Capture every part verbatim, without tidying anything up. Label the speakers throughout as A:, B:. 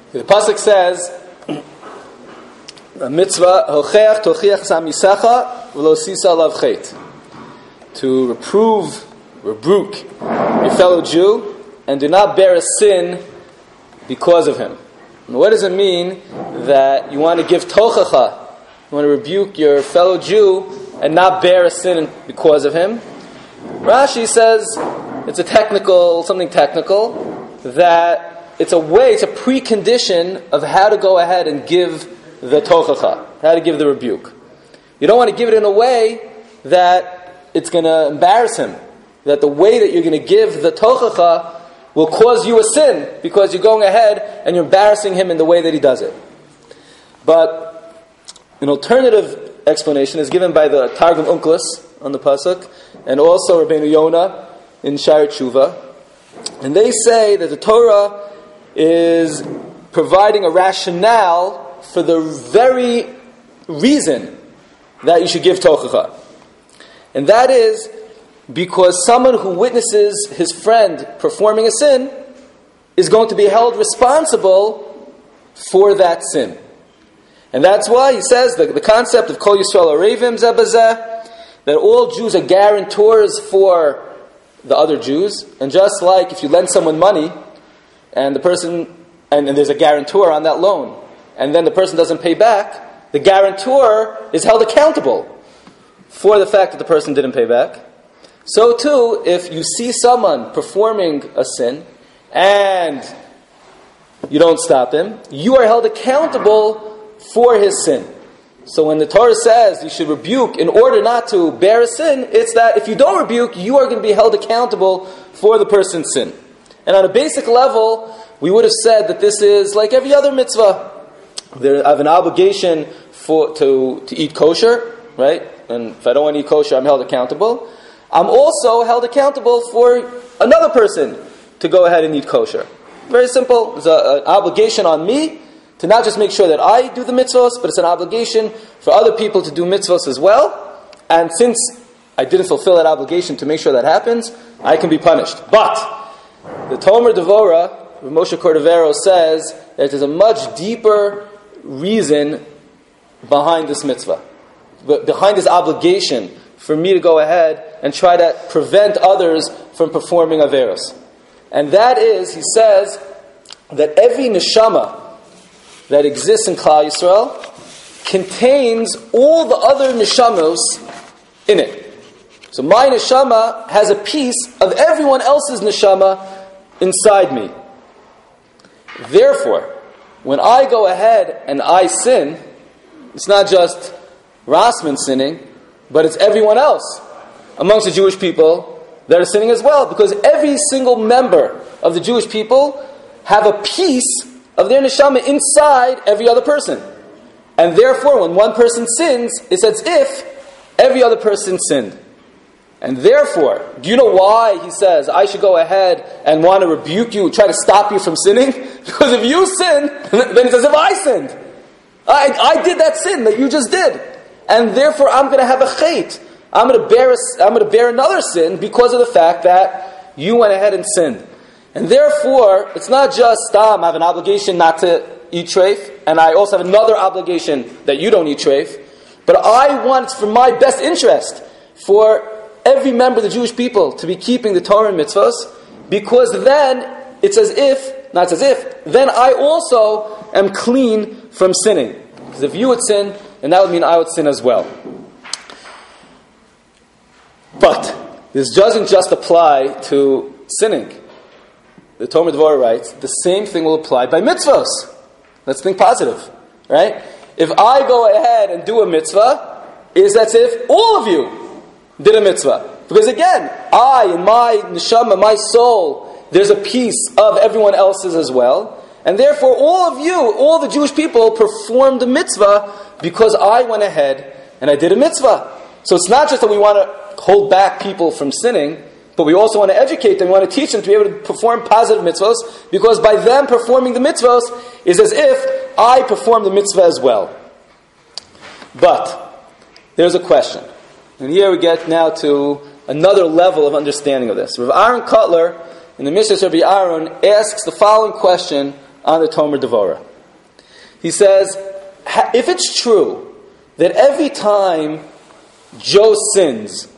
A: The pasuk says, "Mitzvah hocheach tochiach samisecha v'lo sisa lav chet." To reprove, rebuke your fellow Jew, and do not bear a sin because of him. And what does it mean that you want to give tochacha, you want to rebuke your fellow Jew and not bear a sin because of him? Rashi says it's a technical, something technical, that it's a way, it's a precondition of how to go ahead and give the tochacha, how to give the rebuke. You don't want to give it in a way that it's going to embarrass him, that the way that you're going to give the tochacha will cause you a sin because you're going ahead and you're embarrassing him in the way that he does it. But an alternative explanation is given by the Targum Onkelos on the pasuk, and also Rabbeinu Yonah in Sha'ar Tshuva, and they say that the Torah is providing a rationale for the very reason that you should give tochacha, and that is because someone who witnesses his friend performing a sin is going to be held responsible for that sin. And that's why he says the, the concept of Kol Yisrael Arevim Zeh B'Zeh, that all Jews are guarantors for the other Jews. And just like if you lend someone money, and the person, and, and there's a guarantor on that loan, and then the person doesn't pay back, the guarantor is held accountable for the fact that the person didn't pay back. So too, if you see someone performing a sin and you don't stop him, you are held accountable for his sin. So when the Torah says you should rebuke in order not to bear a sin, it's that if you don't rebuke, you are going to be held accountable for the person's sin. And on a basic level, we would have said that this is like every other mitzvah. There, I have an obligation for to, to eat kosher, right? And if I don't want to eat kosher, I'm held accountable. I'm also held accountable for another person to go ahead and eat kosher. Very simple. It's a, an obligation on me to not just make sure that I do the mitzvahs, but it's an obligation for other people to do mitzvahs as well. And since I didn't fulfill that obligation to make sure that happens, I can be punished. But the Tomer Devora, Moshe Cordovero, says that there's a much deeper reason behind this mitzvah, behind this obligation for me to go ahead and try to prevent others from performing averos. And that is, he says, that every neshama that exists in Klal Yisrael contains all the other neshamos in it. So my neshama has a piece of everyone else's neshama inside me. Therefore, when I go ahead and I sin, it's not just Rasman sinning, but it's everyone else amongst the Jewish people that are sinning as well, because every single member of the Jewish people have a piece of their neshama inside every other person. And therefore, when one person sins, it's as if every other person sinned. And therefore, do you know why he says, I should go ahead and want to rebuke you, try to stop you from sinning? Because if you sin, then it's as if I sinned. I, I did that sin that you just did. And therefore, I'm going to have a chait. I'm going to bear a, I'm going to bear another sin because of the fact that you went ahead and sinned. And therefore, it's not just um, I have an obligation not to eat treif, and I also have another obligation that you don't eat treif. But I want, it's for my best interest, for every member of the Jewish people to be keeping the Torah and mitzvahs, because then it's as if, not as if, then I also am clean from sinning. Because if you would sin, then that would mean I would sin as well. But this doesn't just apply to sinning. The Tomer Devora writes, the same thing will apply by mitzvahs. Let's think positive, right? If I go ahead and do a mitzvah, it's as if all of you did a mitzvah. Because again, I, in my neshama, my soul, there's a piece of everyone else's as well. And therefore, all of you, all the Jewish people, performed the mitzvah because I went ahead and I did a mitzvah. So it's not just that we want to hold back people from sinning, but we also want to educate them, we want to teach them to be able to perform positive mitzvahs, because by them performing the mitzvahs is as if I perform the mitzvah as well. But there's a question. And here we get now to another level of understanding of this. Rav Aaron Kotler, in the Mishnah Rabbi Aaron, asks the following question on the Tomer Devorah. He says, if it's true that every time Joe sins,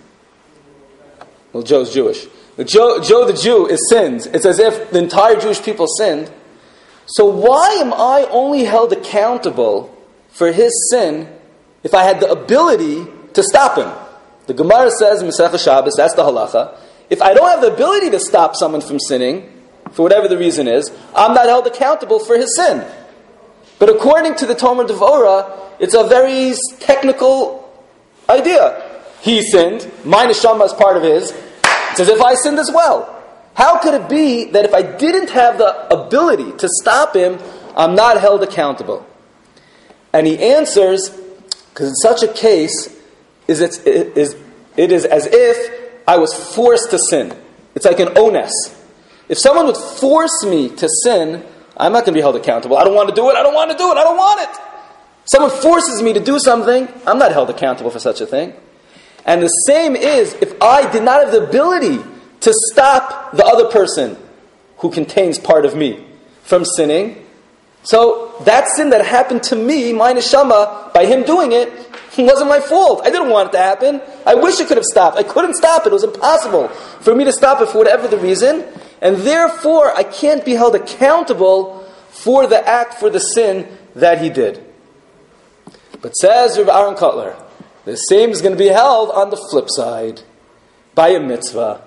A: well, Joe's Jewish, Joe, Joe the Jew is sins, it's as if the entire Jewish people sinned, so why am I only held accountable for his sin if I had the ability to stop him? The Gemara says in Masechah Shabbos, that's the halacha, if I don't have the ability to stop someone from sinning, for whatever the reason is, I'm not held accountable for his sin. But according to the Tomer Devorah, it's a very technical idea. He sinned, my neshama is part of his, it's as if I sinned as well. How could it be that if I didn't have the ability to stop him, I'm not held accountable? And he answers, because in such a case, is it, is, it is as if I was forced to sin. It's like an onus. If someone would force me to sin, I'm not going to be held accountable. I don't want to do it, I don't want to do it, I don't want it. Someone forces me to do something, I'm not held accountable for such a thing. And the same is, if I did not have the ability to stop the other person who contains part of me from sinning, so that sin that happened to me, my neshama, by him doing it, wasn't my fault. I didn't want it to happen. I wish it could have stopped. I couldn't stop it. It was impossible for me to stop it for whatever the reason. And therefore, I can't be held accountable for the act, for the sin that he did. But says Rabbi Aaron Kotler, the same is going to be held on the flip side, by a mitzvah.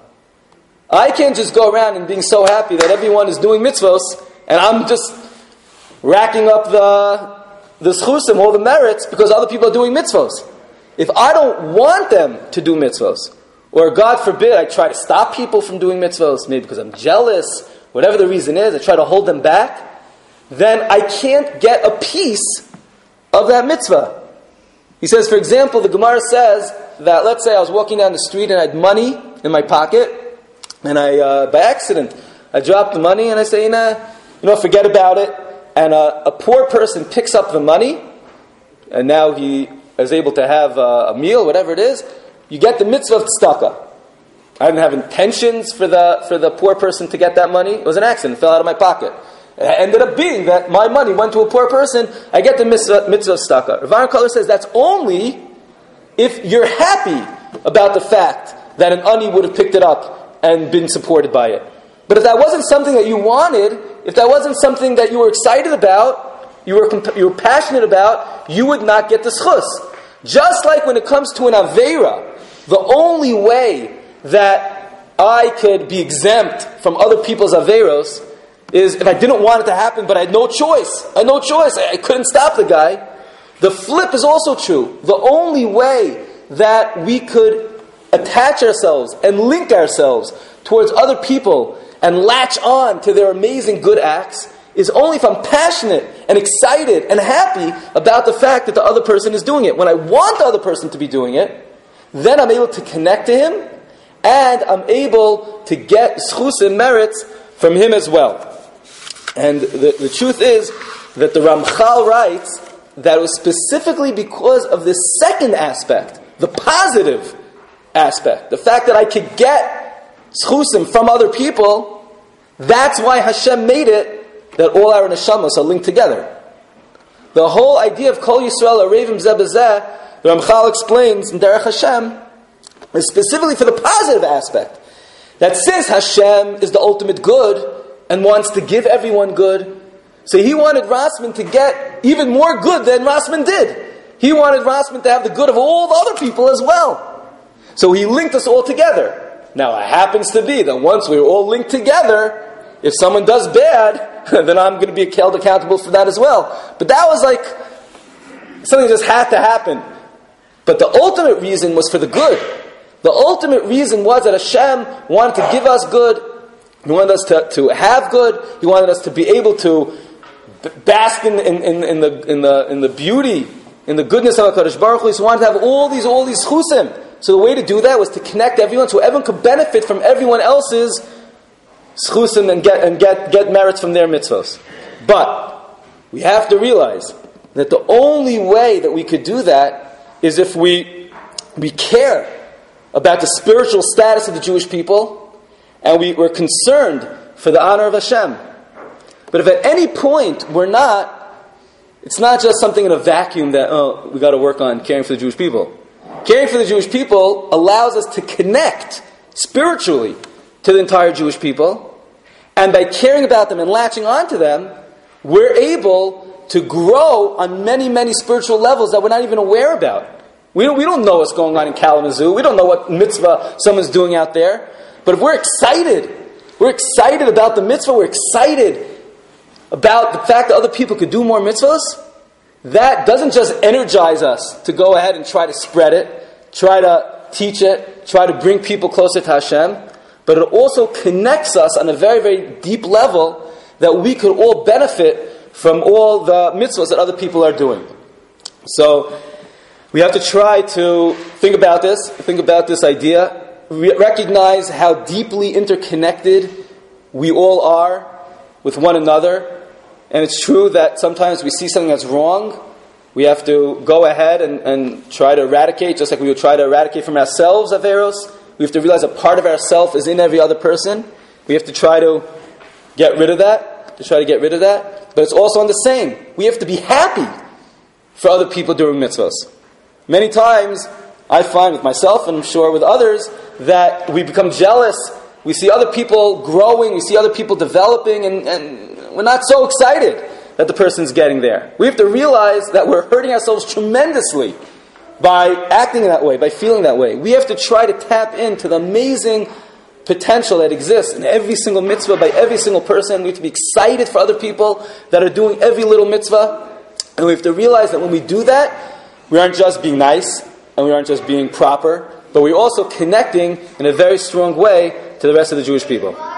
A: I can't just go around and being so happy that everyone is doing mitzvos, and I'm just racking up the the schusim, all the merits, because other people are doing mitzvos. If I don't want them to do mitzvos, or God forbid, I try to stop people from doing mitzvos, maybe because I'm jealous, whatever the reason is, I try to hold them back, then I can't get a piece of that mitzvah. He says, for example, the Gemara says that, let's say I was walking down the street and I had money in my pocket, and I, uh, by accident, I dropped the money and I say, nah, you know, forget about it. And a, a poor person picks up the money, and now he is able to have a, a meal, whatever it is. You get the mitzvah of tzedakah. I didn't have intentions for the for the poor person to get that money. It was an accident. It fell out of my pocket. It ended up being that my money went to a poor person. I get the mitzvah, mitzvah of tzedakah. Rav Aaron Kotler says that's only if you're happy about the fact that an ani would have picked it up and been supported by it. But if that wasn't something that you wanted, if that wasn't something that you were excited about, you were comp- you were passionate about, you would not get the schus. Just like when it comes to an aveira, the only way that I could be exempt from other people's aveiros is if I didn't want it to happen, but I had no choice. I had no choice. I, I couldn't stop the guy. The flip is also true. The only way that we could attach ourselves and link ourselves towards other people and latch on to their amazing good acts is only if I'm passionate and excited and happy about the fact that the other person is doing it. When I want the other person to be doing it, then I'm able to connect to him, and I'm able to get schus and merits from him as well. And the, the truth is that the Ramchal writes that it was specifically because of this second aspect, the positive aspect, the fact that I could get schusim from other people. That's why Hashem made it that all our neshamas are linked together. The whole idea of Kol Yisrael Arevim Zeh B'Zeh, the Ramchal explains in Derech Hashem, is specifically for the positive aspect. That since Hashem is the ultimate good and wants to give everyone good, so he wanted Rasman to get even more good than Rasman did. He wanted Rasman to have the good of all the other people as well. So he linked us all together. Now, it happens to be that once we're all linked together, if someone does bad, then I'm going to be held accountable for that as well. But that was like something that just had to happen. But the ultimate reason was for the good. The ultimate reason was that Hashem wanted to give us good. He wanted us to, to have good. He wanted us to be able to bask in, in, in, in the in the in the beauty, in the goodness of HaKadosh Baruch Hu. He wanted to have all these all these chusim. So the way to do that was to connect everyone, so everyone could benefit from everyone else's schusim and get and get, get merits from their mitzvos. But we have to realize that the only way that we could do that is if we we care about the spiritual status of the Jewish people, and we were concerned for the honor of Hashem. But if at any point we're not, it's not just something in a vacuum that, oh, we got to work on caring for the Jewish people. Caring for the Jewish people allows us to connect spiritually to the entire Jewish people. And by caring about them and latching onto them, we're able to grow on many, many spiritual levels that we're not even aware about. We don't, we don't know what's going on in Kalamazoo. We don't know what mitzvah someone's doing out there. But if we're excited, we're excited about the mitzvah, we're excited about the fact that other people could do more mitzvahs, that doesn't just energize us to go ahead and try to spread it, try to teach it, try to bring people closer to Hashem, but it also connects us on a very, very deep level that we could all benefit from all the mitzvahs that other people are doing. So we have to try to think about this, think about this idea, re- recognize how deeply interconnected we all are with one another. And it's true that sometimes we see something that's wrong, we have to go ahead and, and try to eradicate, just like we would try to eradicate from ourselves Averos. We have to realize a part of ourself is in every other person. We have to try to get rid of that, to try to get rid of that. But it's also on the same. We have to be happy for other people doing mitzvahs. Many times, I find with myself, and I'm sure with others, that we become jealous. We see other people growing, we see other people developing, and, and we're not so excited that the person's getting there. We have to realize that we're hurting ourselves tremendously by acting that way, by feeling that way. We have to try to tap into the amazing potential that exists in every single mitzvah, by every single person. We have to be excited for other people that are doing every little mitzvah. And we have to realize that when we do that, we aren't just being nice, and we aren't just being proper, but we're also connecting in a very strong way to the rest of the Jewish people.